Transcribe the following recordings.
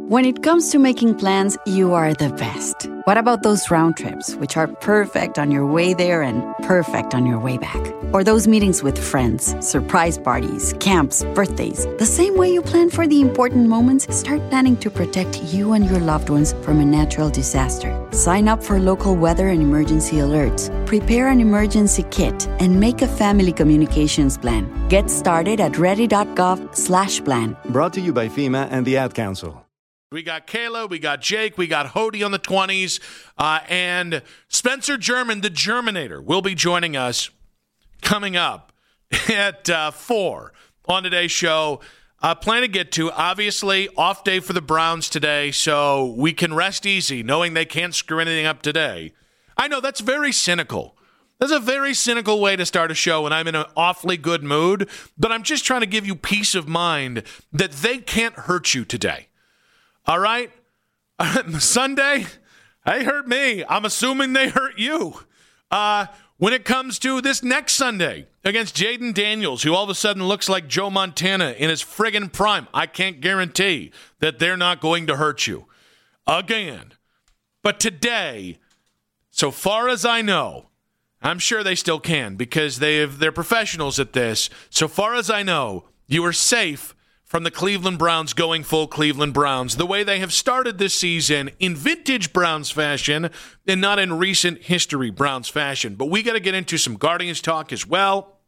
When it comes to making plans, you are the best. What about those round trips, which are perfect on your way there and perfect on your way back? Or those meetings with friends, surprise parties, camps, birthdays. The same way you plan for the important moments, start planning to protect you and your loved ones from a natural disaster. Sign up for local weather and emergency alerts. Prepare an emergency kit and make a family communications plan. Get started at ready.gov/plan. Brought to you by FEMA and the Ad Council. We got Kayla, we got Jake, we got Hody on the 20s, and Spencer German, the Germinator, will be joining us coming up at 4 on today's show. Plan to get to, obviously, off day for the Browns today, so we can rest easy knowing they can't screw anything up today. I know, that's very cynical. That's a very cynical way to start a show when I'm in an awfully good mood, but I'm just trying to give you peace of mind that they can't hurt you today. All right? Sunday, they hurt me. I'm assuming they hurt you. When it comes to this next Sunday against Jaden Daniels, who all of a sudden looks like Joe Montana in his friggin' prime, I can't guarantee that they're not going to hurt you again. But today, so far as I know, I'm sure they still can because they're professionals at this. So far as I know, you are safe from the Cleveland Browns going full Cleveland Browns, the way they have started this season in vintage Browns fashion and not in recent history Browns fashion. But we got to get into some Guardians talk as well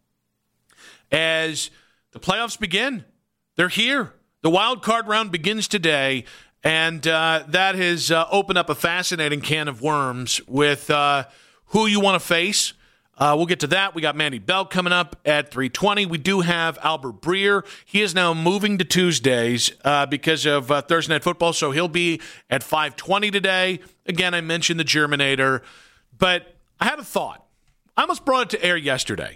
as the playoffs begin. They're here. The wild card round begins today, and that has opened up a fascinating can of worms with who you want to face. We'll get to that. We got Mandy Bell coming up at 3:20. We do have Albert Breer. He is now moving to Tuesdays because of Thursday Night Football, so he'll be at 5:20 today. Again, I mentioned the Germinator, but I had a thought. I almost brought it to air yesterday.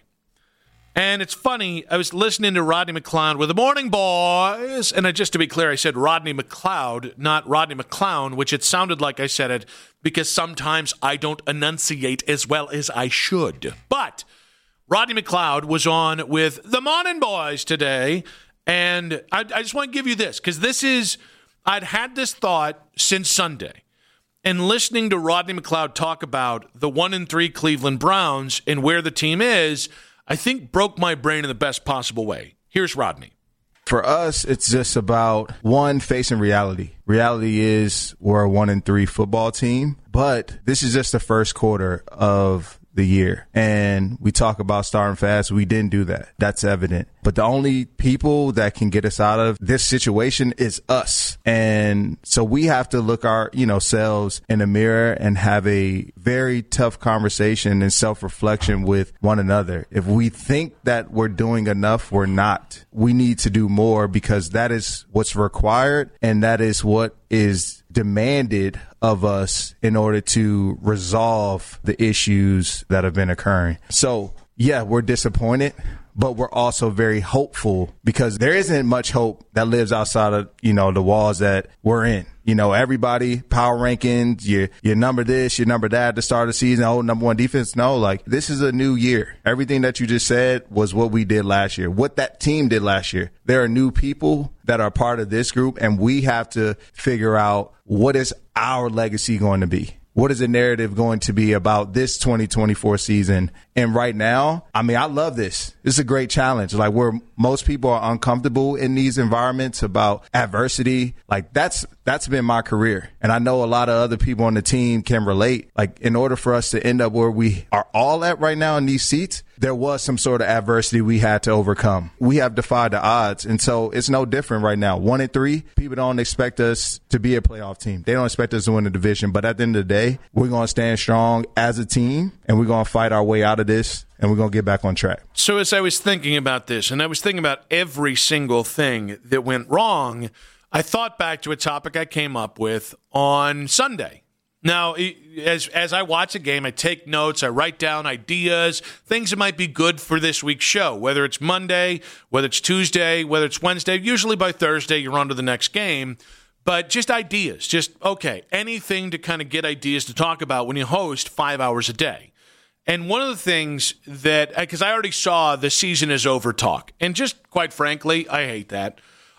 And it's funny, I was listening to Rodney McLeod with the Morning Boys, and just to be clear, I said Rodney McLeod, not Rodney McClown, which it sounded like I said it because sometimes I don't enunciate as well as I should. But Rodney McLeod was on with the Morning Boys today, and I just want to give you this, because I'd had this thought since Sunday, and listening to Rodney McLeod talk about the 1-3 Cleveland Browns and where the team is, I think broke my brain in the best possible way. Here's Rodney. For us, it's just about, one, facing reality. Reality is we're a 1-3 football team, but this is just the first quarter of the year. And we talk about starting fast. We didn't do that. That's evident. But the only people that can get us out of this situation is us. And so we have to look ourselves in the mirror and have a very tough conversation and self-reflection with one another. If we think that we're doing enough, we're not. We need to do more because that is what's required and that is what is demanded of us in order to resolve the issues that have been occurring. So, yeah, we're disappointed, but we're also very hopeful because there isn't much hope that lives outside of, the walls that we're in. Everybody, power rankings, your number this, your number that at the start of the season, number one defense. No, this is a new year. Everything that you just said was what we did last year, what that team did last year. There are new people that are part of this group, and we have to figure out what is our legacy going to be. What is the narrative going to be about this 2024 season? And right now, I love this. It's a great challenge. Where most people are uncomfortable in these environments about adversity, that's been my career. And I know a lot of other people on the team can relate. In order for us to end up where we are all at right now in these seats, there was some sort of adversity we had to overcome. We have defied the odds. And so it's no different right now. 1-3, people don't expect us to be a playoff team. They don't expect us to win the division. But at the end of the day, we're going to stand strong as a team, and we're going to fight our way out of this, and we're going to get back on track. So as I was thinking about this, and I was thinking about every single thing that went wrong, I thought back to a topic I came up with on Sunday. Now, as I watch a game, I take notes, I write down ideas, things that might be good for this week's show, whether it's Monday, whether it's Tuesday, whether it's Wednesday. Usually by Thursday, you're on to the next game. But just ideas, anything to kind of get ideas to talk about when you host 5 hours a day. And one of the things that, because I already saw the season is over talk, and just quite frankly, I hate that.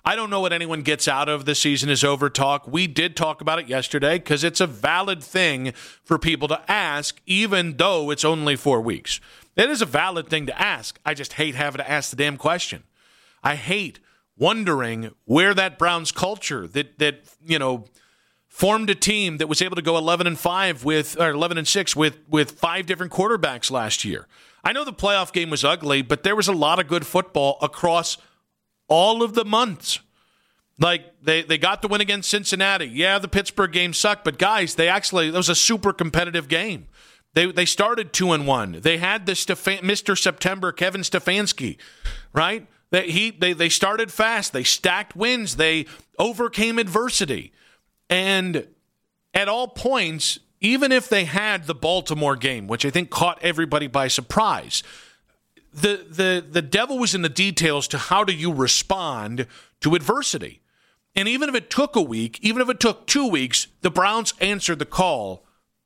I don't know what anyone gets out of the season is over talk. We did talk about it yesterday because it's a valid thing for people to ask, even though it's only 4 weeks. It is a valid thing to ask. I just hate having to ask the damn question. I hate wondering where that Browns culture that formed a team that was able to go 11-6 with 5 different quarterbacks last year. I know the playoff game was ugly, but there was a lot of good football across all of the months. Like, they got the win against Cincinnati. Yeah, the Pittsburgh game sucked, but guys, that was a super competitive game. They started 2-1. They had this Mr. September, Kevin Stefanski, right? They started fast. They stacked wins. They overcame adversity. And at all points, even if they had the Baltimore game, which I think caught everybody by surprise, the devil was in the details to how do you respond to adversity. And even if it took a week, even if it took 2 weeks, the Browns answered the call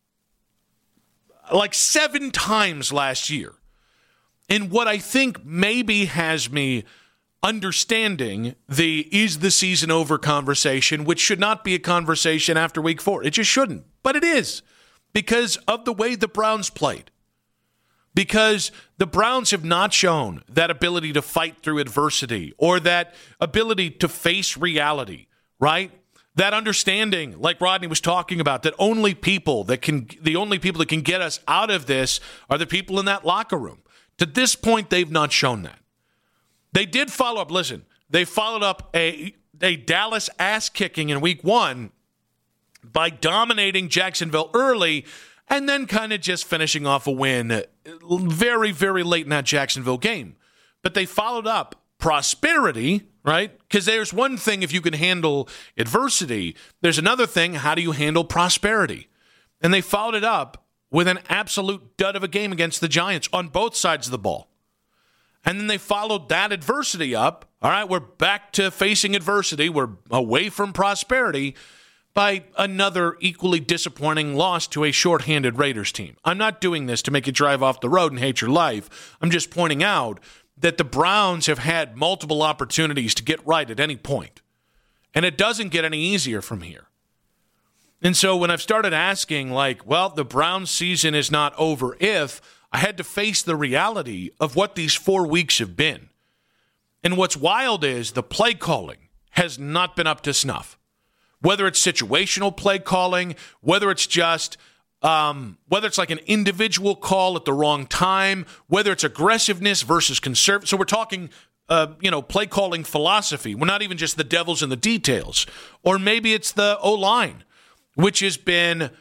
like 7 times last year. And what I think maybe has me understanding the is the season over conversation, which should not be a conversation after week 4. It just shouldn't. But it is because of the way the Browns played. Because the Browns have not shown that able to fight through adversity or that ability to face reality, right? That understanding, like Rodney was talking about, that the only people that can get us out of this are the people in that locker room. To this point, they've not shown that. They did follow up. Listen, they followed up a Dallas ass-kicking in week 1 by dominating Jacksonville early and then kind of just finishing off a win very, very late in that Jacksonville game. But they followed up prosperity, right? Because there's one thing if you can handle adversity. There's another thing, how do you handle prosperity? And they followed it up with an absolute dud of a game against the Giants on both sides of the ball. And then they followed that adversity up. All right, we're back to facing adversity. We're away from prosperity by another equally disappointing loss to a shorthanded Raiders team. I'm not doing this to make you drive off the road and hate your life. I'm just pointing out that the Browns have had multiple opportunities to get right at any point. And it doesn't get any easier from here. And so when I've started asking, like, well, the Browns season is not over if, I had to face the reality of what these 4 weeks have been. And what's wild is the play calling has not been up to snuff. Whether it's situational play calling, whether it's just, whether it's like an individual call at the wrong time, whether it's aggressiveness versus conservative. So we're talking, play calling philosophy. We're not even just the devil's in the details. Or maybe it's the O-line, which has been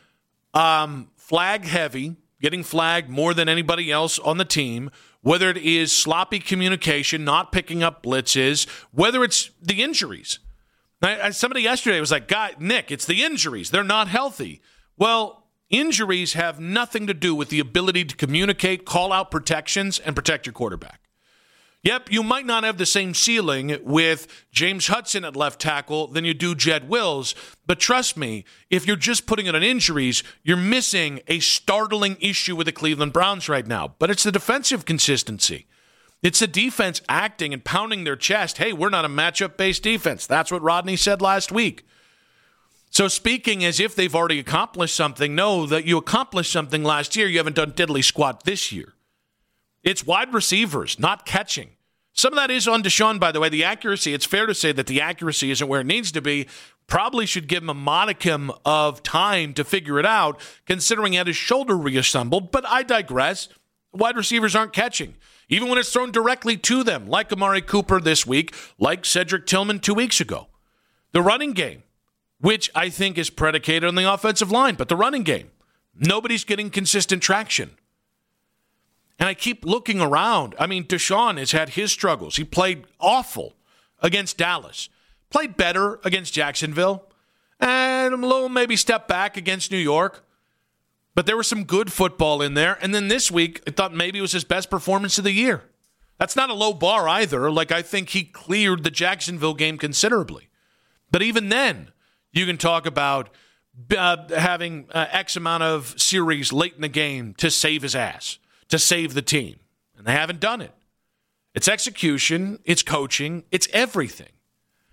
flag heavy, getting flagged more than anybody else on the team, whether it is sloppy communication, not picking up blitzes, whether it's the injuries. Somebody yesterday was like, Nick, it's the injuries. They're not healthy. Well, injuries have nothing to do with the ability to communicate, call out protections, and protect your quarterback. Yep, you might not have the same ceiling with James Hudson at left tackle than you do Jed Wills, but trust me, if you're just putting it on injuries, you're missing a startling issue with the Cleveland Browns right now. But it's the defensive consistency. It's the defense acting and pounding their chest. Hey, we're not a matchup-based defense. That's what Rodney said last week. So speaking as if they've already accomplished something, no, that you accomplished something last year, you haven't done diddly squat this year. It's wide receivers, not catching. Some of that is on Deshaun, by the way. The accuracy, it's fair to say that the accuracy isn't where it needs to be. Probably should give him a modicum of time to figure it out, considering he had his shoulder reassembled. But I digress. Wide receivers aren't catching, even when it's thrown directly to them, like Amari Cooper this week, like Cedric Tillman 2 weeks ago. The running game, which I think is predicated on the offensive line, but the running game, nobody's getting consistent traction. And I keep looking around. I mean, Deshaun has had his struggles. He played awful against Dallas. Played better against Jacksonville. And a little maybe step back against New York. But there was some good football in there. And then this week, I thought maybe it was his best performance of the year. That's not a low bar either. Like, I think he cleared the Jacksonville game considerably. But even then, you can talk about having X amount of series late in the game to save his ass, to save the team. And they haven't done it. It's execution, it's coaching, it's everything.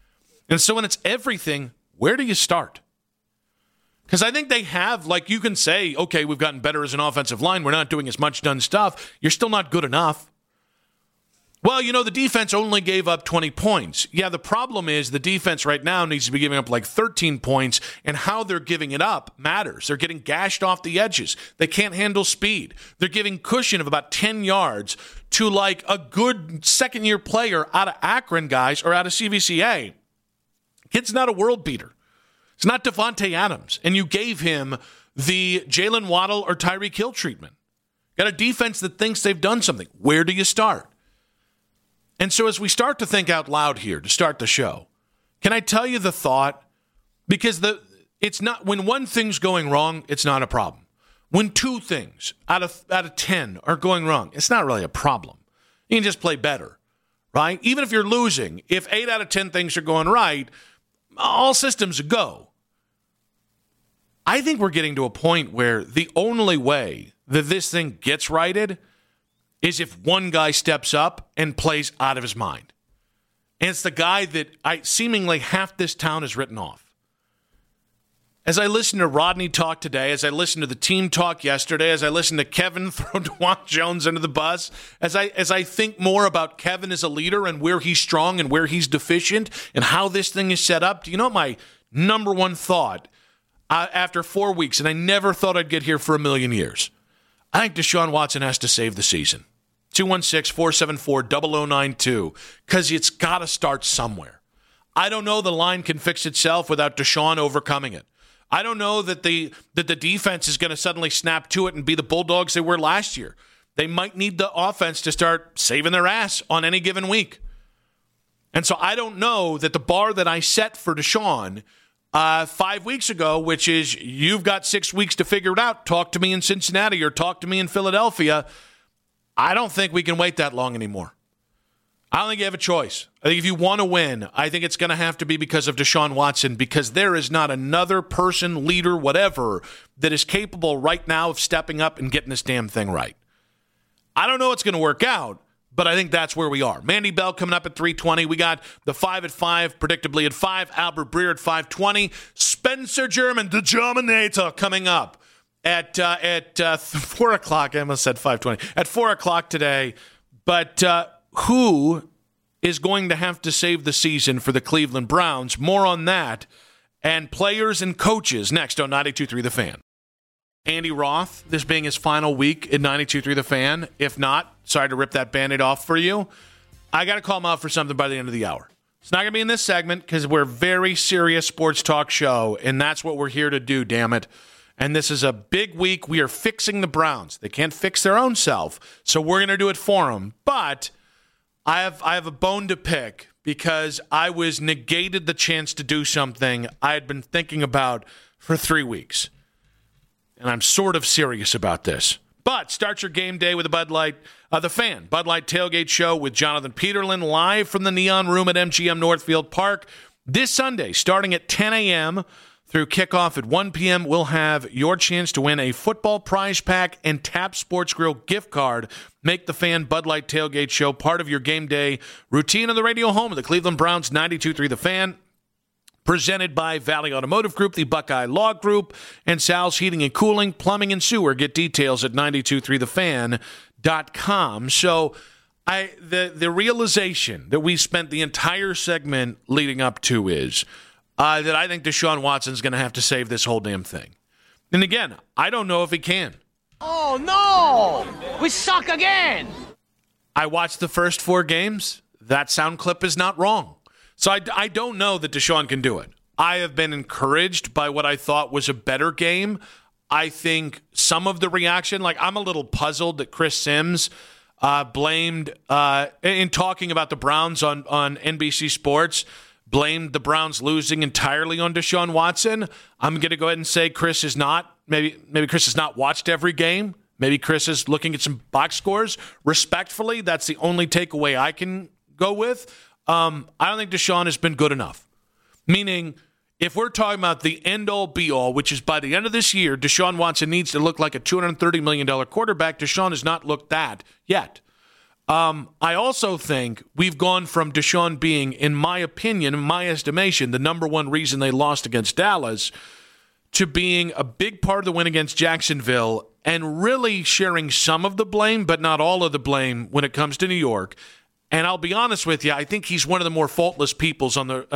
And so when it's everything, where do you start? Because I think they have, like, you can say, okay, we've gotten better as an offensive line. We're not doing as much done stuff. You're still not good enough. Well, the defense only gave up 20 points. Yeah, the problem is the defense right now needs to be giving up like 13 points, and how they're giving it up matters. They're getting gashed off the edges. They can't handle speed. They're giving cushion of about 10 yards to like a good second-year player out of Akron, guys, or out of CVCA. Kid's not a world beater. It's not Devontae Adams, and you gave him the Jalen Waddle or Tyreek Hill treatment. Got a defense that thinks they've done something. Where do you start? And so as we start to think out loud here to start the show, can I tell you the thought? Because it's not, when one thing's going wrong, it's not a problem. When two things out of 10 are going wrong, it's not really a problem. You can just play better, right? Even if you're losing, if 8 out of 10 things are going right, all systems go. I think we're getting to a point where the only way that this thing gets righted is if one guy steps up and plays out of his mind. And it's the guy that seemingly half this town has written off. As I listened to Rodney talk today, as I listened to the team talk yesterday, as I listened to Kevin throw DeJuan Jones under the bus, as I think more about Kevin as a leader and where he's strong and where he's deficient and how this thing is set up, do you know my number one thought after 4 weeks, and I never thought I'd get here for a million years? I think Deshaun Watson has to save the season. 216-474-0092, because it's got to start somewhere. I don't know the line can fix itself without Deshaun overcoming it. I don't know that the defense is going to suddenly snap to it and be the Bulldogs they were last year. They might need the offense to start saving their ass on any given week. And so I don't know that the bar that I set for Deshaun 5 weeks ago, which is you've got 6 weeks to figure it out, talk to me in Cincinnati or talk to me in Philadelphia, I don't think we can wait that long anymore. I don't think you have a choice. I think if you want to win, I think it's going to have to be because of Deshaun Watson, because there is not another person, leader, whatever, that is capable right now of stepping up and getting this damn thing right. I don't know what's going to work out, but I think that's where we are. Mandy Bell coming up at 3:20. We got the 5 at 5, predictably at 5. Albert Breer at 5:20. Spencer German, the Germinator, coming up at 4 o'clock. I almost said 5:20. At 4 o'clock today. But who is going to have to save the season for the Cleveland Browns? More on that. And players and coaches next on 92.3 The Fan. Andy Roth, this being his final week at 92.3 The Fan. If not, sorry to rip that Band-Aid off for you. I got to call him out for something by the end of the hour. It's not going to be in this segment because we're a very serious sports talk show, and that's what we're here to do, damn it. And this is a big week. We are fixing the Browns. They can't fix their own self, so we're going to do it for them. But I have a bone to pick because I was negated the chance to do something I had been thinking about for 3 weeks. And I'm sort of serious about this. But start your game day with a Bud Light, The Fan, Bud Light Tailgate Show with Jonathan Peterlin, live from the Neon Room at MGM Northfield Park. This Sunday, starting at 10 a.m., through kickoff at 1 p.m., we'll have your chance to win a football prize pack and Tap Sports Grill gift card. Make the Fan Bud Light Tailgate Show part of your game day routine on the radio home of the Cleveland Browns, 92.3 The Fan. Presented by Valley Automotive Group, the Buckeye Law Group, and Sal's Heating and Cooling, Plumbing and Sewer. Get details at 923thefan.com. So the realization that we spent the entire segment leading up to is that I think Deshaun Watson's going to have to save this whole damn thing. And again, I don't know if he can. Oh, no! We suck again! I watched the first 4 games. That sound clip is not wrong. So I don't know that Deshaun can do it. I have been encouraged by what I thought was a better game. I think some of the reaction, like I'm a little puzzled that Chris Sims blamed, in talking about the Browns on NBC Sports, blamed the Browns losing entirely on Deshaun Watson. I'm going to go ahead and say Chris is not. Maybe Chris has not watched every game. Maybe Chris is looking at some box scores. Respectfully, that's the only takeaway I can go with. I don't think Deshaun has been good enough. Meaning, if we're talking about the end-all, be-all, which is by the end of this year, Deshaun Watson needs to look like a $230 million quarterback. Deshaun has not looked that yet. I also think we've gone from Deshaun being, in my opinion, in my estimation, the number one reason they lost against Dallas, to being a big part of the win against Jacksonville and really sharing some of the blame, but not all of the blame when it comes to New York. And I'll be honest with you, I think he's one of the more faultless people on the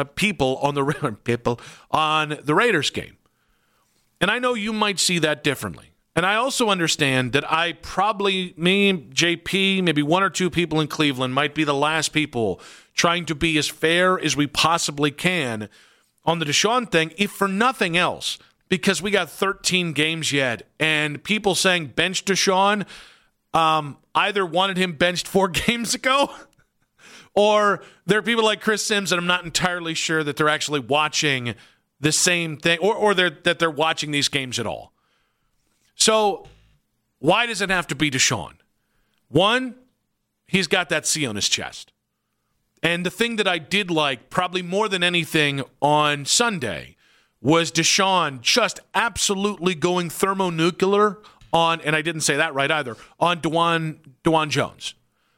Raiders game. And I know you might see that differently. And I also understand that me, JP, maybe one or two people in Cleveland might be the last people trying to be as fair as we possibly can on the Deshaun thing, if for nothing else, because we got 13 games yet, and people saying bench Deshaun either wanted him benched 4 games ago, or there are people like Chris Sims that I'm not entirely sure that they're actually watching the same thing, or that they're watching these games at all. So why does it have to be Deshaun? One, he's got that C on his chest. And the thing that I did like probably more than anything on Sunday was Deshaun just absolutely going thermonuclear on, and I didn't say that right either, on DeJuan Jones.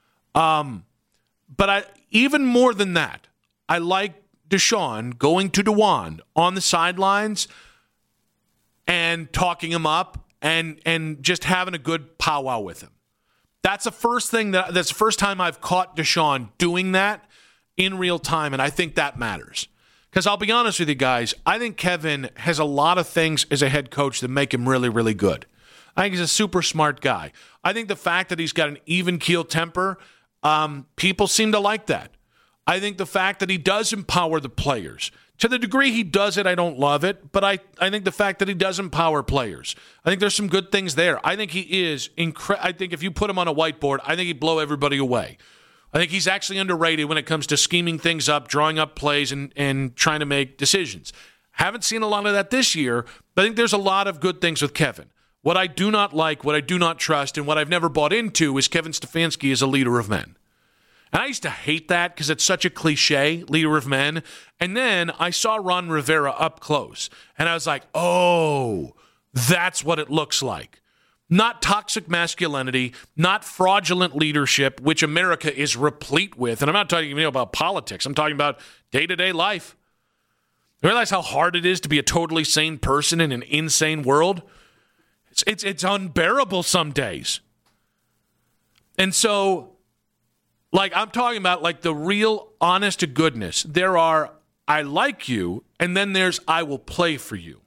But even more than that, I like Deshaun going to DeJuan on the sidelines and talking him up and just having a good powwow with him. That's the first time I've caught Deshaun doing that in real time, and I think that matters. Because I'll be honest with you guys, I think Kevin has a lot of things as a head coach that make him really, really good. I think he's a super smart guy. I think the fact that he's got an even-keel temper, people seem to like that. I think the fact that he does empower the players. To the degree he does it, I don't love it, but I think the fact that he does empower players, I think there's some good things there. I think he is I think if you put him on a whiteboard, I think he'd blow everybody away. I think he's actually underrated when it comes to scheming things up, drawing up plays, and trying to make decisions. Haven't seen a lot of that this year, but I think there's a lot of good things with Kevin. What I do not like, what I do not trust, and what I've never bought into is Kevin Stefanski as a leader of men. And I used to hate that because it's such a cliche, leader of men. And then I saw Ron Rivera up close, and I was like, oh, that's what it looks like. Not toxic masculinity, not fraudulent leadership, which America is replete with. And I'm not talking even about politics. I'm talking about day-to-day life. You realize how hard it is to be a totally sane person in an insane world? It's unbearable some days. And so, I'm talking about the real honest to goodness. There are, I like you, and then there's, I will play for you.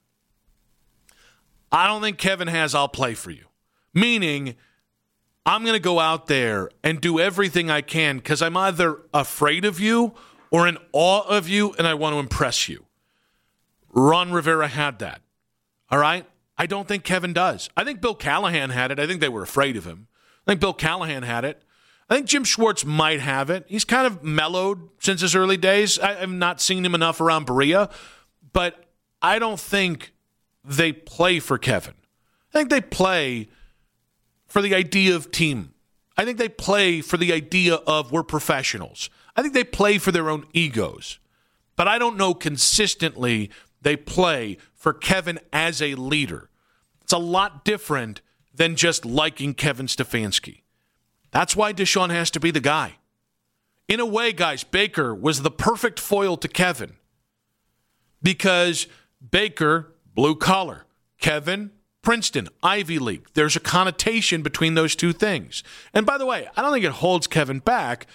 I don't think Kevin has, I'll play for you. Meaning, I'm going to go out there and do everything I can because I'm either afraid of you or in awe of you and I want to impress you. Ron Rivera had that. All right? I don't think Kevin does. I think Bill Callahan had it. I think they were afraid of him. I think Bill Callahan had it. I think Jim Schwartz might have it. He's kind of mellowed since his early days. I've not seen him enough around Berea, but I don't think they play for Kevin. I think they play for the idea of team. I think they play for the idea of we're professionals. I think they play for their own egos. But I don't know consistently they play for Kevin as a leader. It's a lot different than just liking Kevin Stefanski. That's why Deshaun has to be the guy. In a way, guys, Baker was the perfect foil to Kevin. Because Baker, blue collar, Kevin, Princeton, Ivy League. There's a connotation between those two things. And by the way, I don't think it holds Kevin back,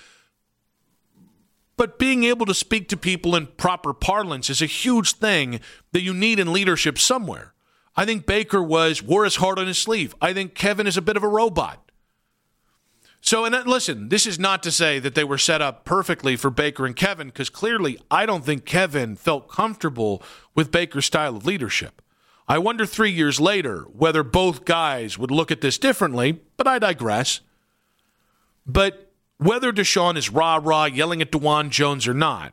but being able to speak to people in proper parlance is a huge thing that you need in leadership somewhere. I think Baker wore his heart on his sleeve. I think Kevin is a bit of a robot. So, and listen, this is not to say that they were set up perfectly for Baker and Kevin, because clearly I don't think Kevin felt comfortable with Baker's style of leadership. I wonder 3 years later whether both guys would look at this differently, but I digress. But whether Deshaun is rah-rah yelling at DeJuan Jones or not,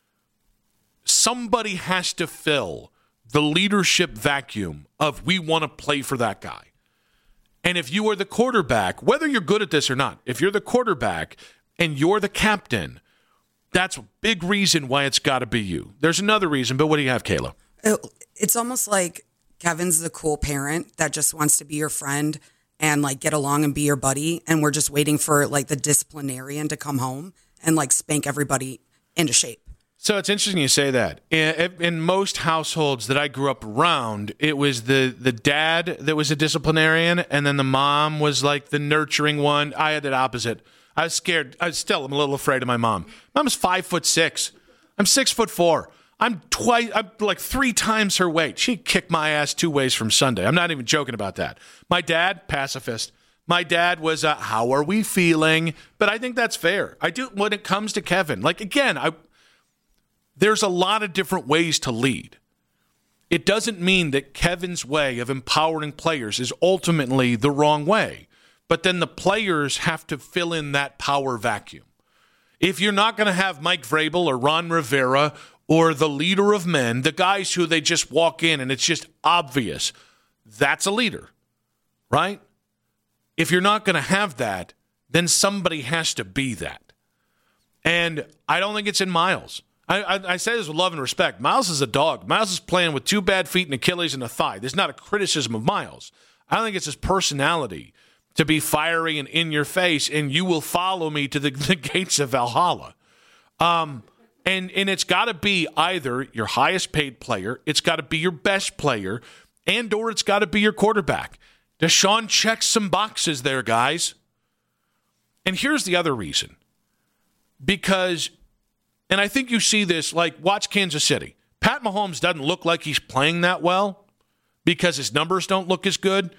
somebody has to fill the leadership vacuum of we want to play for that guy. And if you are the quarterback, whether you're good at this or not, if you're the quarterback and you're the captain, that's a big reason why it's got to be you. There's another reason, but what do you have, Kayla? It's almost like Kevin's the cool parent that just wants to be your friend and like get along and be your buddy. And we're just waiting for like the disciplinarian to come home and like spank everybody into shape. So it's interesting you say that. In most households that I grew up around, it was the dad that was a disciplinarian, and then the mom was like the nurturing one. I had it opposite. I was scared. I'm a little afraid of my mom. Mom's 5'6". I'm 6'4". I'm like 3 times her weight. She kicked my ass 2 ways from Sunday. I'm not even joking about that. My dad, pacifist. My dad was, how are we feeling? But I think that's fair. I do when it comes to Kevin. Like, again, there's a lot of different ways to lead. It doesn't mean that Kevin's way of empowering players is ultimately the wrong way. But then the players have to fill in that power vacuum. If you're not going to have Mike Vrabel or Ron Rivera or the leader of men, the guys who they just walk in and it's just obvious, that's a leader, right? If you're not going to have that, then somebody has to be that. And I don't think it's in Miles. I say this with love and respect. Miles is a dog. Miles is playing with 2 bad feet, an Achilles, and a thigh. There's not a criticism of Miles. I don't think it's his personality to be fiery and in your face, and you will follow me to the gates of Valhalla. And it's got to be either your highest paid player, it's got to be your best player, and or it's got to be your quarterback. Deshaun checks some boxes there, guys. And here's the other reason. Because, and I think you see this, like, watch Kansas City. Pat Mahomes doesn't look like he's playing that well because his numbers don't look as good.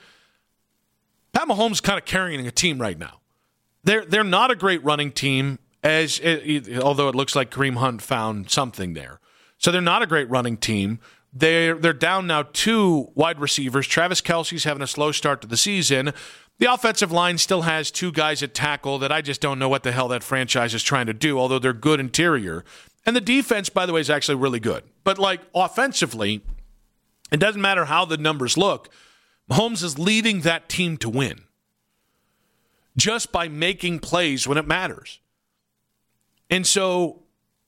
Pat Mahomes is kind of carrying a team right now. They're not a great running team, although it looks like Kareem Hunt found something there. So they're not a great running team. They're down now 2 wide receivers. Travis Kelce's having a slow start to the season. The offensive line still has 2 guys at tackle that I just don't know what the hell that franchise is trying to do, although they're good interior. And the defense, by the way, is actually really good. But, like, offensively, it doesn't matter how the numbers look. Mahomes is leading that team to win just by making plays when it matters. And so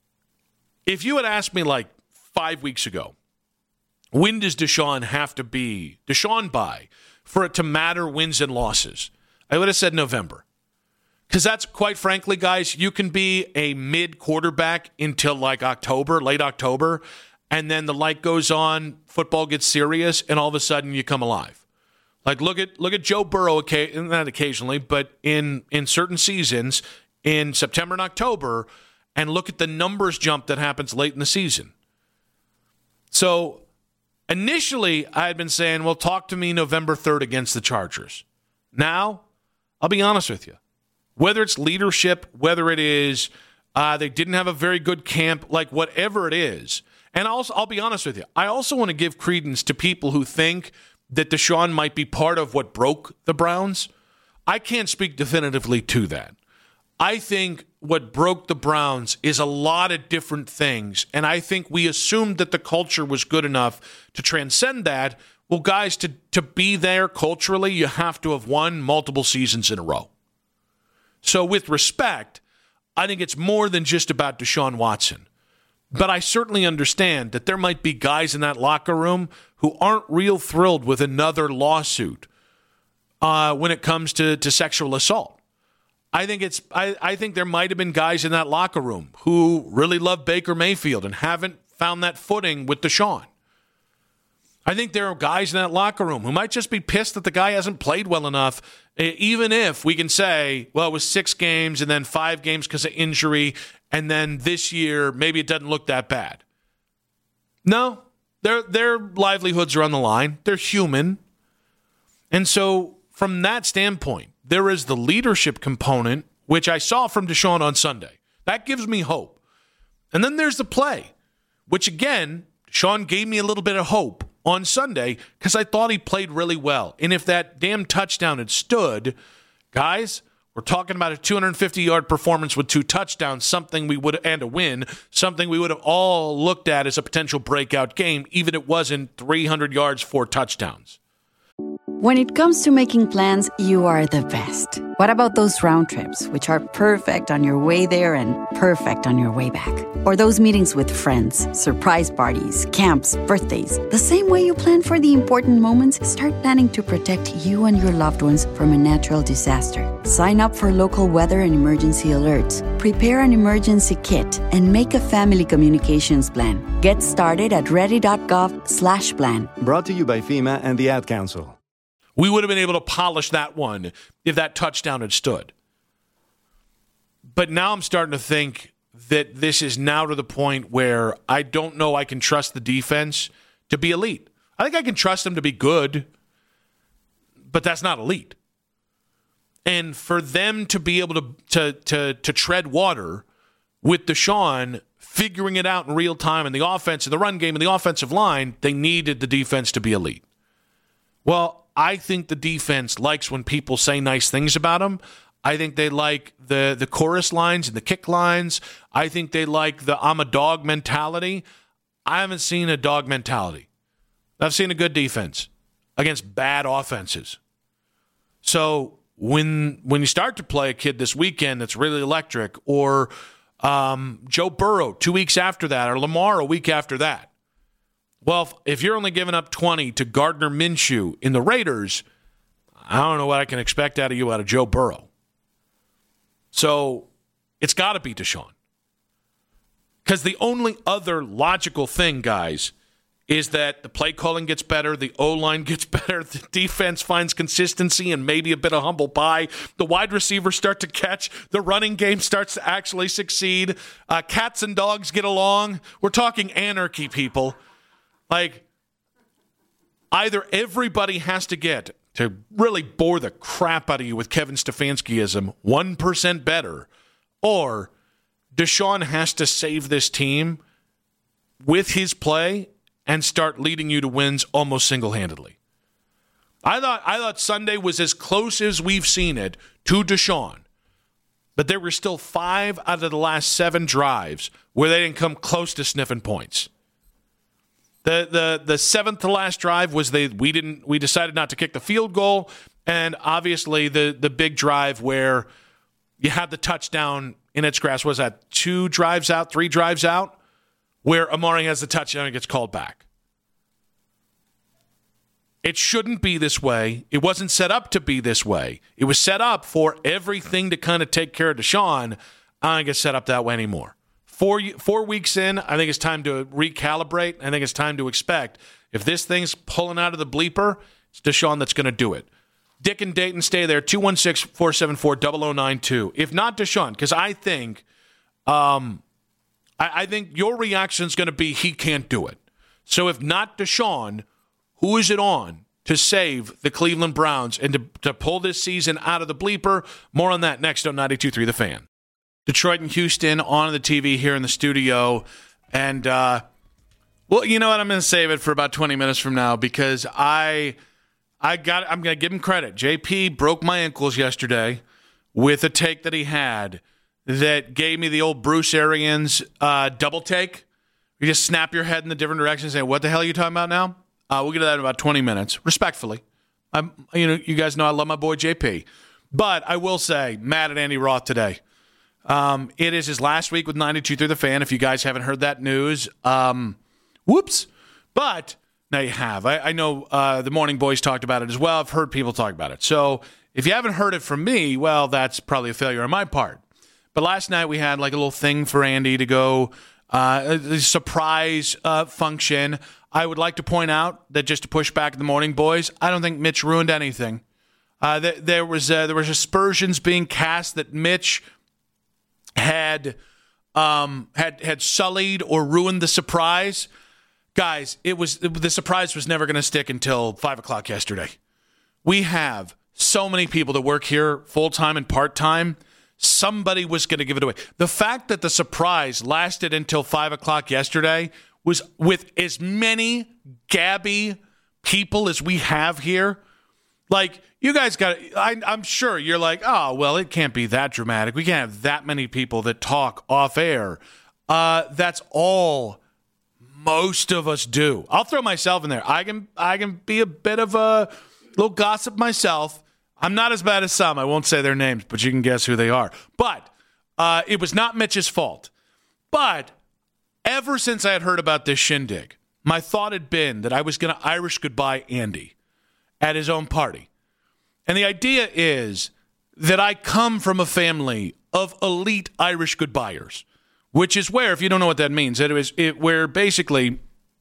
if you had asked me like 5 weeks ago, when does Deshaun have to be Deshaun by for it to matter wins and losses, I would have said November. Because that's, quite frankly, guys, you can be a mid-quarterback until like October, late October, and then the light goes on, football gets serious, and all of a sudden you come alive. Like, look at Joe Burrow, not occasionally, but in certain seasons, in September and October, and look at the numbers jump that happens late in the season. So, initially, I had been saying, well, talk to me November 3rd against the Chargers. Now, I'll be honest with you. Whether it's leadership, whether it is they didn't have a very good camp, like whatever it is. And I'll be honest with you. I also want to give credence to people who think that Deshaun might be part of what broke the Browns. I can't speak definitively to that. I think what broke the Browns is a lot of different things, and I think we assumed that the culture was good enough to transcend that. Well, guys, to be there culturally, you have to have won multiple seasons in a row. So with respect, I think it's more than just about Deshaun Watson. But I certainly understand that there might be guys in that locker room who aren't real thrilled with another lawsuit when it comes to sexual assault. I think there might have been guys in that locker room who really love Baker Mayfield and haven't found that footing with Deshaun. I think there are guys in that locker room who might just be pissed that the guy hasn't played well enough, even if we can say, well, it was 6 games and then 5 games because of injury, and then this year maybe it doesn't look that bad. No, their livelihoods are on the line. They're human. And so from that standpoint, there is the leadership component, which I saw from Deshaun on Sunday. That gives me hope. And then there's the play, which again, Deshaun gave me a little bit of hope on Sunday because I thought he played really well. And if that damn touchdown had stood, guys, we're talking about a 250-yard performance with 2 touchdowns, and a win, something we would have all looked at as a potential breakout game, even if it wasn't 300 yards, 4 touchdowns. When it comes to making plans, you are the best. What about those round trips, which are perfect on your way there and perfect on your way back? Or those meetings with friends, surprise parties, camps, birthdays. The same way you plan for the important moments, start planning to protect you and your loved ones from a natural disaster. Sign up for local weather and emergency alerts. Prepare an emergency kit and make a family communications plan. Get started at ready.gov/plan. Brought to you by FEMA and the Ad Council. We would have been able to polish that one if that touchdown had stood. But now I'm starting to think that this is now to the point where I don't know I can trust the defense to be elite. I think I can trust them to be good, but that's not elite. And for them to be able to tread water with Deshaun figuring it out in real time in the offense, in the run game, and the offensive line, they needed the defense to be elite. Well, I think the defense likes when people say nice things about them. I think they like the chorus lines and the kick lines. I think they like the I'm a dog mentality. I haven't seen a dog mentality. I've seen a good defense against bad offenses. So when you start to play a kid this weekend that's really electric, or Joe Burrow 2 weeks after that, or Lamar a week after that, well, if you're only giving up 20 to Gardner Minshew in the Raiders, I don't know what I can expect out of you out of Joe Burrow. So it's got to be Deshaun. Because the only other logical thing, guys, is that the play calling gets better, the O-line gets better, the defense finds consistency and maybe a bit of humble pie, the wide receivers start to catch, the running game starts to actually succeed, cats and dogs get along. We're talking anarchy, people. Like, either everybody has to get to really bore the crap out of you with Kevin Stefanskiism 1% better, or Deshaun has to save this team with his play and start leading you to wins almost single-handedly. I thought Sunday was as close as we've seen it to Deshaun, but there were still 5 out of the last 7 drives where they didn't come close to sniffing points. The seventh to last drive was we decided not to kick the field goal, and obviously the big drive where you had the touchdown in its grass. Was that 3 drives out, where Amari has the touchdown and gets called back? It shouldn't be this way. It wasn't set up to be this way. It was set up for everything to kind of take care of Deshaun. I don't get set up that way anymore. 4 weeks in, I think it's time to recalibrate. I think it's time to expect if this thing's pulling out of the bleeper, it's Deshaun that's going to do it. Dick and Dayton, stay there, 216-474-0092. If not Deshaun, because I think your reaction is going to be he can't do it. So if not Deshaun, who is it on to save the Cleveland Browns and to pull this season out of the bleeper? More on that next on 92.3 The Fan. Detroit and Houston on the TV here in the studio. And, well, you know what? I'm going to save it for about 20 minutes from now because I'm going to give him credit. JP broke my ankles yesterday with a take that he had that gave me the old Bruce Arians double take. You just snap your head in the different direction and say, what the hell are you talking about now? We'll get to that in about 20 minutes, respectfully. You guys know I love my boy JP. But I will say, mad at Andy Roth today. It is his last week with 92.3 The Fan. If you guys haven't heard that news, whoops. But now you have. I know the Morning Boys talked about it as well. I've heard people talk about it. So if you haven't heard it from me, well, that's probably a failure on my part. But last night we had like a little thing for Andy to go, a surprise function. I would like to point out that just to push back the Morning Boys, I don't think Mitch ruined anything. There was aspersions being cast that Mitch had sullied or ruined the surprise. Guys, the surprise was never going to stick until 5 o'clock yesterday. We have so many people that work here full-time and part-time. Somebody was going to give it away. The fact that the surprise lasted until 5 o'clock yesterday was with as many Gabby people as we have here. Like, you guys got – I'm sure you're like, oh, well, it can't be that dramatic. We can't have that many people that talk off air. That's all most of us do. I'll throw myself in there. I can be a bit of a little gossip myself. I'm not as bad as some. I won't say their names, but you can guess who they are. But it was not Mitch's fault. But ever since I had heard about this shindig, my thought had been that I was going to Irish goodbye Andy at his own party. And the idea is that I come from a family of elite Irish goodbyers, which is where, if you don't know what that means, where basically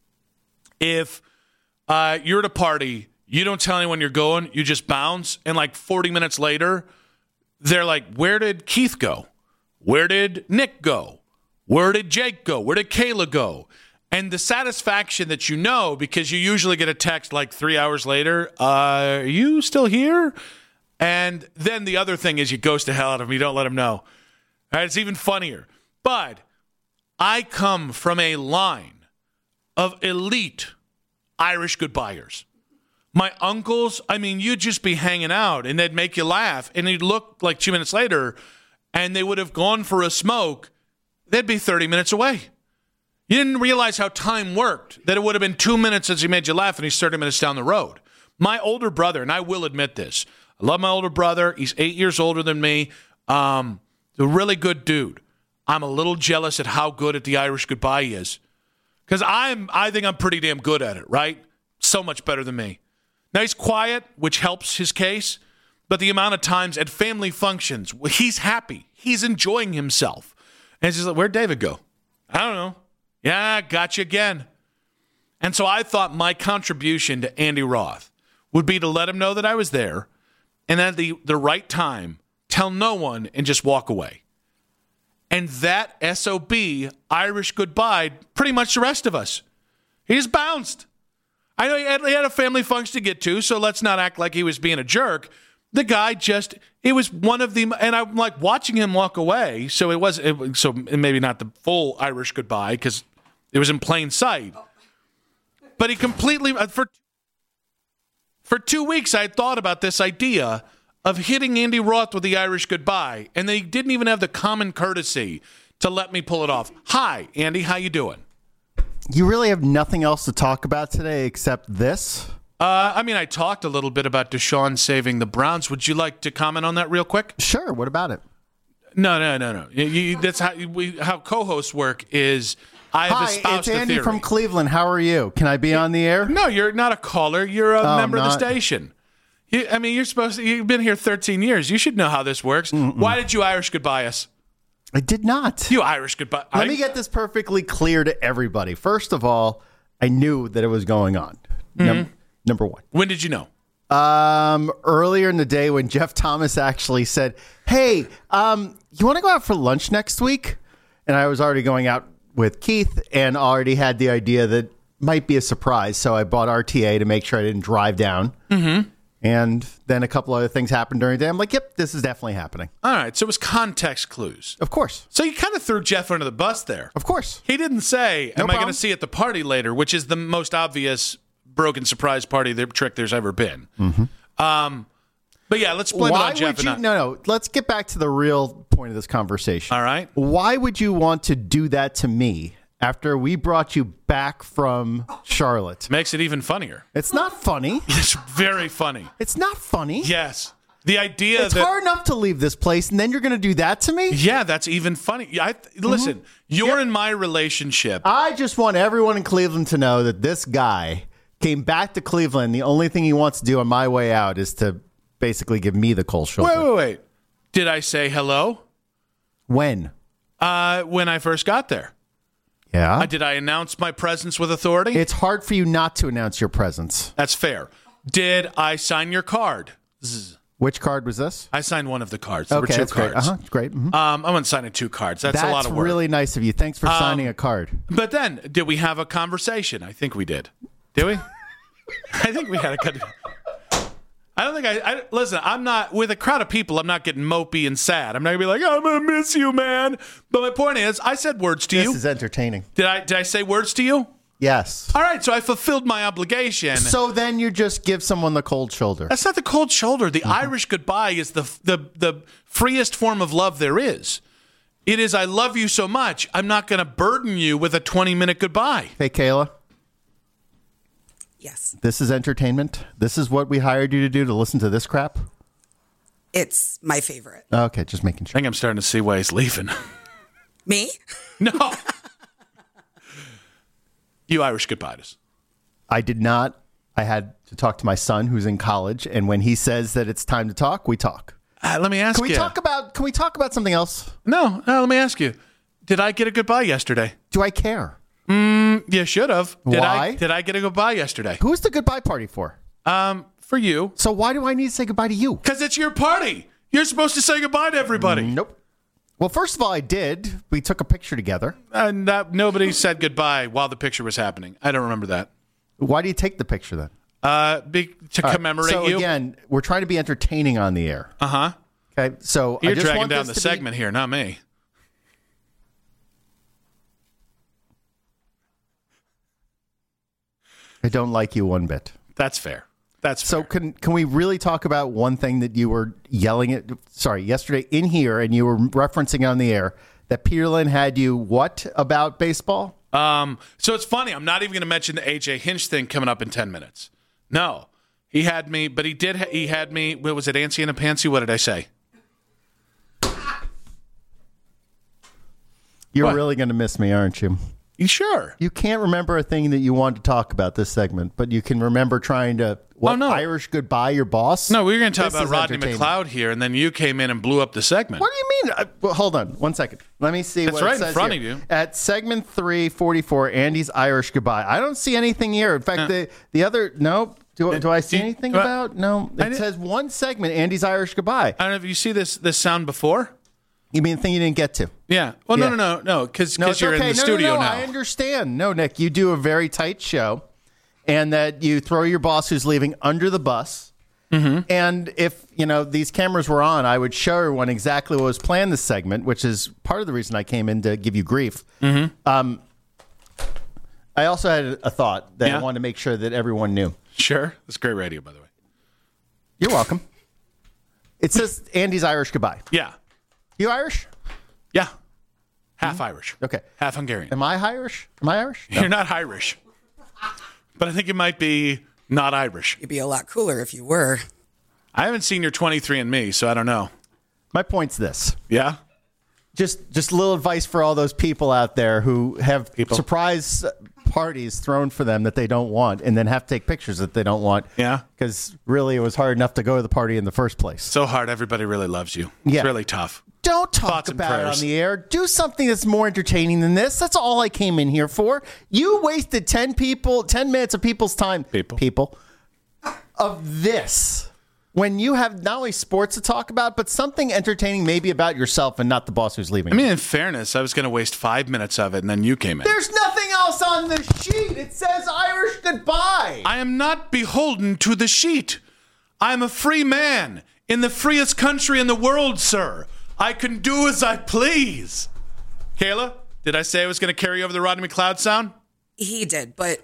if you're at a party, you don't tell anyone you're going, you just bounce, and like 40 minutes later, they're like, where did Keith go? Where did Nick go? Where did Jake go? Where did Kayla go? And the satisfaction that you know, because you usually get a text like 3 hours later, are you still here? And then the other thing is you ghost the hell out of them. You don't let them know. And it's even funnier. But I come from a line of elite Irish goodbyers. My uncles, I mean, you'd just be hanging out and they'd make you laugh. And you'd look like 2 minutes later and they would have gone for a smoke. They'd be 30 minutes away. You didn't realize how time worked, that it would have been 2 minutes since he made you laugh and he's 30 minutes down the road. My older brother, and I will admit this, I love my older brother. He's 8 years older than me. A really good dude. I'm a little jealous at how good at the Irish goodbye he is. Because I think I'm pretty damn good at it, right? So much better than me. Now, he's quiet, which helps his case. But the amount of times at family functions, he's happy. He's enjoying himself. And it's just like, where'd David go? I don't know. Yeah, got you again. And so I thought my contribution to Andy Roth would be to let him know that I was there and at the right time, tell no one and just walk away. And that SOB, Irish goodbye, pretty much the rest of us. He just bounced. I know he had a family function to get to, so let's not act like he was being a jerk. The guy just, it was one of the, and I'm like watching him walk away, so so maybe not the full Irish goodbye because it was in plain sight. But he completely, for 2 weeks, I had thought about this idea of hitting Andy Roth with the Irish goodbye, and they didn't even have the common courtesy to let me pull it off. Hi, Andy, how you doing? You really have nothing else to talk about today except this? I talked a little bit about Deshaun saving the Browns. Would you like to comment on that real quick? Sure. What about it? No. That's how co-hosts work is I have espoused it's Andy the theory. from Cleveland. How are you? Can I be on the air? No, you're not a caller. You're a member of the station. You're supposed to. You've been here 13 years. You should know how this works. Mm-mm. Why did you Irish goodbye us? I did not. You Irish goodbye. Let me get this perfectly clear to everybody. First of all, I knew that it was going on. Mm-hmm. Number one. When did you know? Earlier in the day when Jeff Thomas actually said, hey, you want to go out for lunch next week? And I was already going out with Keith and already had the idea that might be a surprise. So I bought RTA to make sure I didn't drive down. Mm-hmm. And then a couple other things happened during the day. I'm like, yep, this is definitely happening. All right. So it was context clues. Of course. So you kind of threw Jeff under the bus there. Of course. He didn't say, am I going to see you at the party later, which is the most obvious broken surprise party trick there's ever been. Mm-hmm. But yeah, let's blame it on Jeff. No. Let's get back to the real point of this conversation. All right. Why would you want to do that to me after we brought you back from Charlotte? Makes it even funnier. It's not funny. It's very funny. It's not funny. Yes. The idea it's hard enough to leave this place, and then you're going to do that to me? Yeah, that's even funny. Listen, you're in my relationship. I just want everyone in Cleveland to know that this guy came back to Cleveland. The only thing he wants to do on my way out is to basically give me the cold shoulder. Wait. Did I say hello? When? When I first got there. Yeah. Did I announce my presence with authority? It's hard for you not to announce your presence. That's fair. Did I sign your card? Which card was this? I signed one of the cards. There okay, were 2 that's cards. Great. Great. Mm-hmm. I went signing 2 cards. That's a lot of work. That's really nice of you. Thanks for signing a card. But then, did we have a conversation? I think we did. Did we? I think we had a good. I don't think I listen. I'm not with a crowd of people. I'm not getting mopey and sad. I'm not gonna be like, I'm gonna miss you, man. But my point is, I said words to you. This is entertaining. Did I say words to you? Yes. All right. So I fulfilled my obligation. So then you just give someone the cold shoulder. That's not the cold shoulder. The Irish goodbye is the freest form of love there is. It is. I love you so much. I'm not going to burden you with a 20-minute goodbye. Hey, Kayla. Yes. This is entertainment. This is what we hired you to do, to listen to this crap. It's my favorite. Okay, just making I sure. think I'm starting to see why he's leaving. Me? No. You Irish goodbyes. I did not. I had to talk to my son who's in college, and when he says that it's time to talk, we talk. Let me ask Can we you. talk about something else? No, let me ask you. Did I get a goodbye yesterday? Do I care? You should have. Why? Did I get a goodbye yesterday? Who's the goodbye party for? For you. So why do I need to say goodbye to you? Because it's your party. You're supposed to say goodbye to everybody. Nope. Well, first of all, I did. We took a picture together. And nobody said goodbye while the picture was happening. I don't remember that. Why do you take the picture then? To commemorate so you. again, we're trying to be entertaining on the air. Uh-huh. Okay, so You're I just dragging want down this the to be- segment here, not me. I don't like you one bit. That's fair. That's So fair. can we really talk about one thing that you were yelling at? Sorry, yesterday in here, and you were referencing on the air that Peterlin had you what about baseball? So it's funny. I'm not even going to mention the AJ Hinch thing coming up in 10 minutes. No, he had me, but he did. He had me. What was it? Antsy and a Pantsy? What did I say? You're What? really going to miss me, aren't you? You sure? You can't remember a thing that you wanted to talk about this segment, but you can remember trying to no. Irish goodbye your boss. No, we were going to talk This about is Rodney entertainment. McLeod here, and then you came in and blew up the segment. What do you mean? Well, hold on 1 second. Let me see It's what right it in says front here. of you. At segment 344, Andy's Irish goodbye. I don't see anything here. In fact, the other no. Do I see anything about? No. It says one segment, Andy's Irish goodbye. I don't know if you see this sound before. You mean the thing you didn't get to? Yeah. Well, Yeah. no, because No, it's you're okay. in the studio no, now. I understand. No, Nick, you do a very tight show, and that you throw your boss who's leaving under the bus. Mm-hmm. And if these cameras were on, I would show everyone exactly what was planned this segment, which is part of the reason I came in to give you grief. Mm-hmm. I also had a thought that I wanted to make sure that everyone knew. Sure. That's great radio, by the way. You're welcome. It says Andy's Irish goodbye. Yeah. You Irish? Yeah. Half Irish. Okay. Half Hungarian. Am I Irish? Am I Irish? No. You're not Irish. But I think you might be not Irish. You'd be a lot cooler if you were. I haven't seen your 23andMe, so I don't know. My point's this. Yeah? Just a little advice for all those people out there who have surprise parties thrown for them that they don't want and then have to take pictures that they don't want. Yeah. Because really it was hard enough to go to the party in the first place. So hard. Everybody really loves you. Yeah. It's really tough. Don't talk Thoughts and about it on prayers. the air. Do something that's more entertaining than this. That's all I came in here for. You wasted 10 minutes of people's time. People. Of this. When you have not only sports to talk about, but something entertaining maybe about yourself and not the boss who's leaving. I mean, in fairness, I was going to waste 5 minutes of it, and then you came in. There's nothing else on the sheet. It says Irish goodbye. I am not beholden to the sheet. I am a free man in the freest country in the world, sir. I can do as I please. Kayla, did I say I was going to carry over the Rodney McLeod sound? He did, but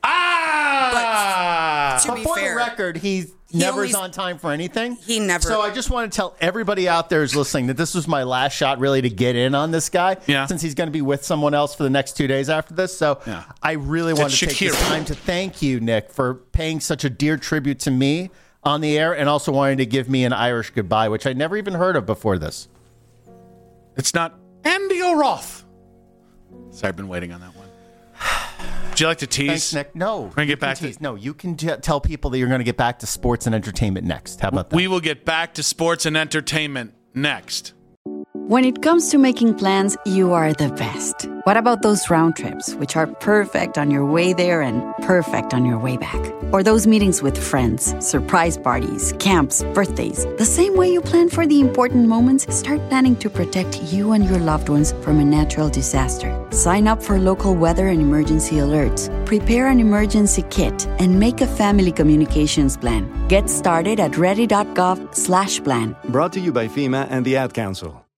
Ah! to be For fair, the record, he never is on time for anything. He never. So I just want to tell everybody out there who's listening that this was my last shot really to get in on this guy. Yeah. Since he's going to be with someone else for the next 2 days after this. So Yeah. I really want to take this Shakira. time to thank you, Nick, for paying such a dear tribute to me on the air and also wanting to give me an Irish goodbye, which I never even heard of before this. It's not Andy O'Roth. Sorry, I've been waiting on that one. Would you like to tease? Thanks, Nick. No. We're gonna get you can back to- tease. No, you can tell people that you're going to get back to sports and entertainment next. How about that? We will get back to sports and entertainment next. When it comes to making plans, you are the best. What about those round trips, which are perfect on your way there and perfect on your way back? Or those meetings with friends, surprise parties, camps, birthdays? The same way you plan for the important moments, start planning to protect you and your loved ones from a natural disaster. Sign up for local weather and emergency alerts. Prepare an emergency kit and make a family communications plan. Get started at ready.gov/plan. Brought to you by FEMA and the Ad Council.